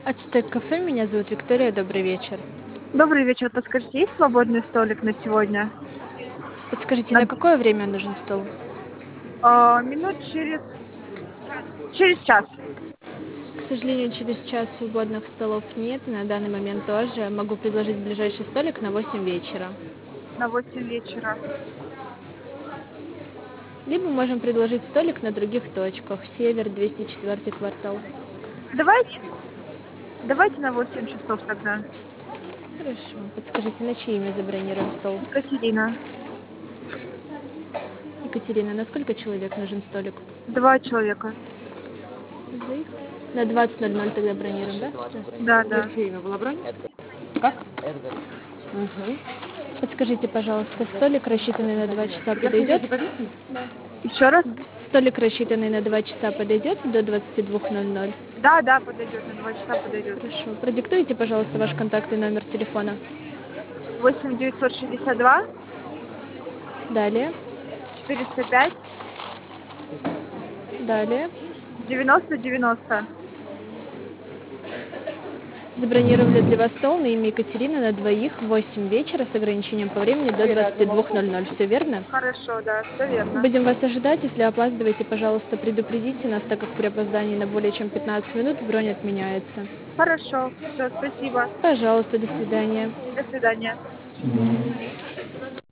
Ацтек кафе, меня зовут Виктория, добрый вечер. Добрый вечер. Подскажите, есть свободный столик на сегодня? Подскажите, На, на какое время нужен стол? минут через час. К сожалению, через час свободных столов нет, на данный момент тоже. Могу предложить ближайший столик на 8 вечера. На 8 вечера. Либо можем предложить столик на других точках. Север, 204 квартал. Давайте, давайте на 8 часов тогда. Хорошо. Подскажите, на чье имя забронируем стол? Екатерина. Екатерина, на сколько человек нужен столик? 2 человека. Двоих? На 20:00 тогда бронируем, да? Да, да. Чье имя была бронь? Как? Угу. Подскажите, пожалуйста, столик, рассчитанный на 2 часа, подойдет? Еще раз? Столик, рассчитанный на 2 часа, подойдет до 22:00? Да, да, подойдет. На 2 часа подойдет. Хорошо. Продиктуйте, пожалуйста, ваш контактный номер телефона. 8 962 Далее. 405 Далее. 90 90. Забронировали для вас стол на имя Екатерины на двоих в 8 вечера с ограничением по времени до 22:00. Все верно? Хорошо, да, все верно. Будем вас ожидать. Если опаздываете, пожалуйста, предупредите нас, так как при опоздании на более чем 15 минут бронь отменяется. Хорошо. Все, спасибо. Пожалуйста, до свидания. До свидания.